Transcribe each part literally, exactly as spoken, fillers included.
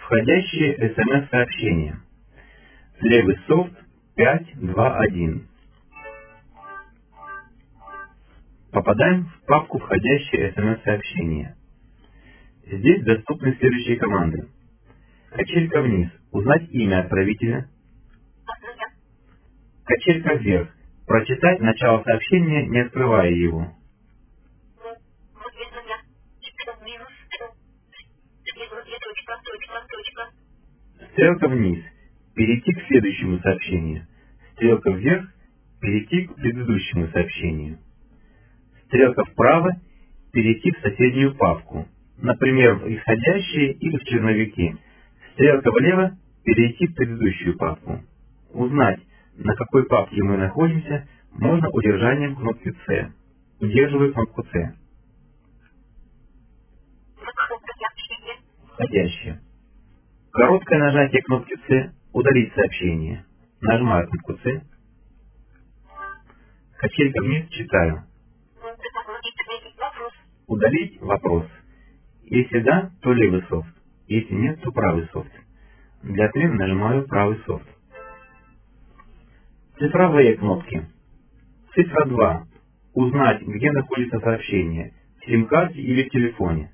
Входящие эс эм эс-сообщения. Левый софт пять два один. Попадаем в папку «Входящие эс эм эс-сообщения». Здесь доступны следующие команды. Качелька вниз. Узнать имя отправителя. Качелька вверх. Прочитать начало сообщения, не открывая его. Стрелка вниз. Перейти к следующему сообщению. Стрелка вверх. Перейти к предыдущему сообщению. Стрелка вправо. Перейти в соседнюю папку. Например, в исходящие или в черновики. Стрелка влево. Перейти в предыдущую папку. Узнать, на какой папке мы находимся, можно удержанием кнопки C. Удерживаю кнопку C. Входящее. Короткое нажатие кнопки C. Удалить сообщение. Нажимаю кнопку C. Качелька вниз. Читаю. Удалить вопрос. Если да, то левый софт. Если нет, то правый софт. Для ответа нажимаю правый софт. Цифровые кнопки. Цифра два. Узнать, где находится сообщение. В сим-карте или в телефоне.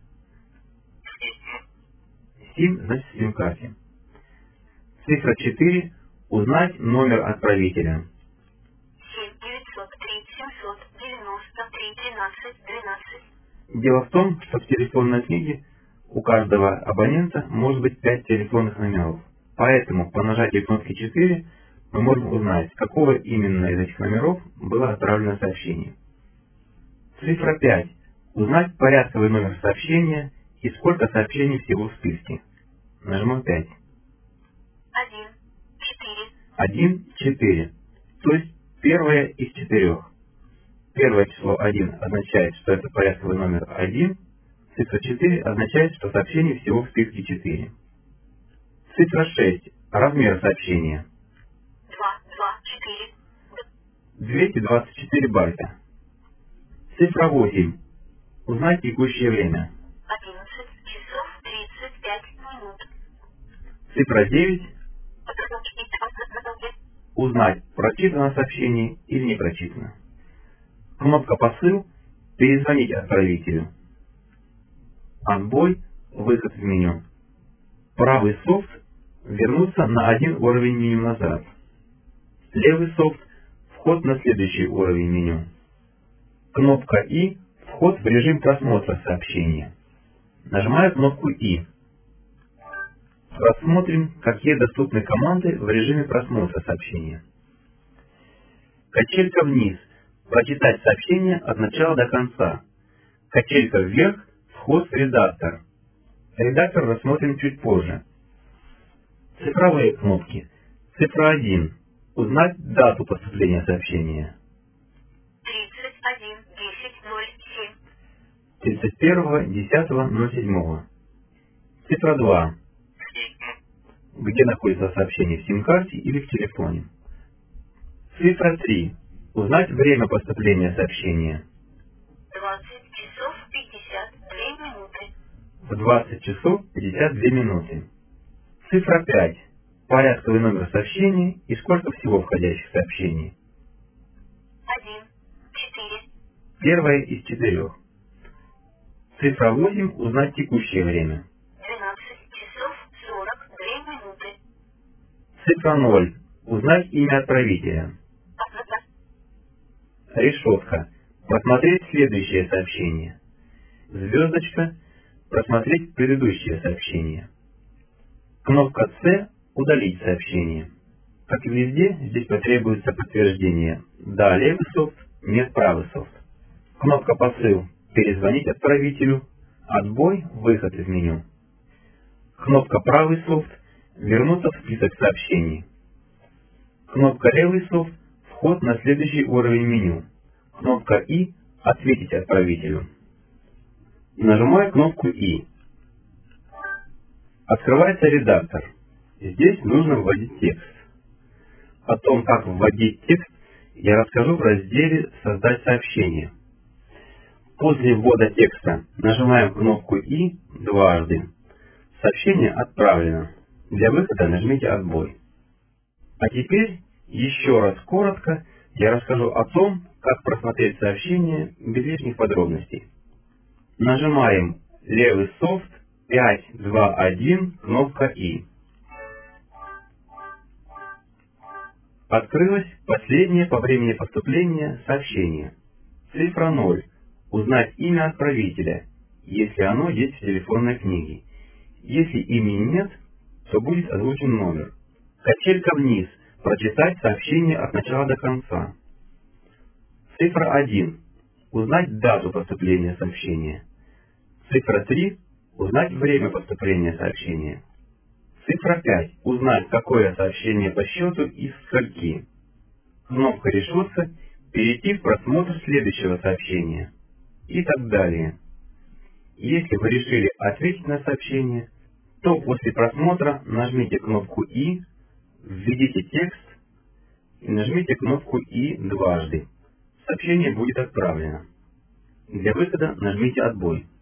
Сим значит в сим-карте. Цифра четыре. Узнать номер отправителя. семь девятьсот три семьсот девяносто три тринадцать двенадцать. Дело в том, что в телефонной книге у каждого абонента может быть пять телефонных номеров. Поэтому по нажатию кнопки четыре мы можем узнать, с какого именно из этих номеров было отправлено сообщение. Цифра пять. Узнать порядковый номер сообщения и сколько сообщений всего в списке. Нажимаем пять. один четыре. один четыре. То есть первое из четырех. Первое число один означает, что это порядковый номер один. Цифра четыре означает, что сообщений всего в списке четыре. Цифра шесть. Размер сообщения. два два четыре. двести двадцать четыре байта. Цифра восемь. Узнать текущее время. одиннадцать часов тридцать пять минут. Цифра девять. Узнать, прочитано сообщение или не прочитано. Кнопка «Посыл». Перезвонить отправителю. Отбой. Выход в меню. Правый софт. Вернуться на один уровень меню назад. Левый софт. Вход на следующий уровень меню. Кнопка «И». Вход в режим просмотра сообщения. Нажимаю кнопку «И». Рассмотрим, какие доступны команды в режиме просмотра сообщения. Качелька вниз. Прочитать сообщение от начала до конца. Качелька вверх. Вход в редактор. Редактор рассмотрим чуть позже. Цифровые кнопки. Цифра один. Узнать дату поступления сообщения. тридцать один десять ноль семь. тридцать первого десятого ноль седьмого. Цифра два. Где находится сообщение в сим-карте или в телефоне. Цифра три. Узнать время поступления сообщения. двадцать часов пятьдесят две минуты. В двадцать часов пятьдесят две минуты. Цифра пять. Порядковый номер сообщения и сколько всего входящих сообщений. один четыре. Первое из четырех. Цифра восемь. Узнать текущее время. двенадцать часов сорок две минуты. Цифра ноль. Узнать имя отправителя. Решетка. Просмотреть следующее сообщение. Звездочка. Просмотреть предыдущее сообщение. Кнопка «С». Удалить сообщение. Как и везде, здесь потребуется подтверждение. Да, левый софт, нет, правый софт. Кнопка «Посыл». Перезвонить отправителю. Отбой. Выход из меню. Кнопка «Правый софт». Вернуться в список сообщений. Кнопка «Левый софт». Вход на следующий уровень меню. Кнопка «И». Ответить отправителю. Нажимаю кнопку «И». Открывается редактор. Здесь нужно вводить текст. О том, как вводить текст, я расскажу в разделе «Создать сообщение». После ввода текста нажимаем кнопку «И» дважды. Сообщение отправлено. Для выхода нажмите «Отбой». А теперь еще раз коротко я расскажу о том, как просмотреть сообщение без лишних подробностей. Нажимаем левый софт пять два один, кнопка «И». Открылось последнее по времени поступления сообщение. Цифра ноль. Узнать имя отправителя, если оно есть в телефонной книге. Если имени нет, то будет озвучен номер. Качелька вниз. Прочитать сообщение от начала до конца. Цифра один. Узнать дату поступления сообщения. Цифра три. Узнать время поступления сообщения. Цифра пять. Узнать, какое сообщение по счету и скольки. Кнопка «Решиться», перейти в просмотр следующего сообщения. И так далее. Если вы решили ответить на сообщение, то после просмотра нажмите кнопку «И», введите текст и нажмите кнопку «И» дважды. Сообщение будет отправлено. Для выхода нажмите «Отбой».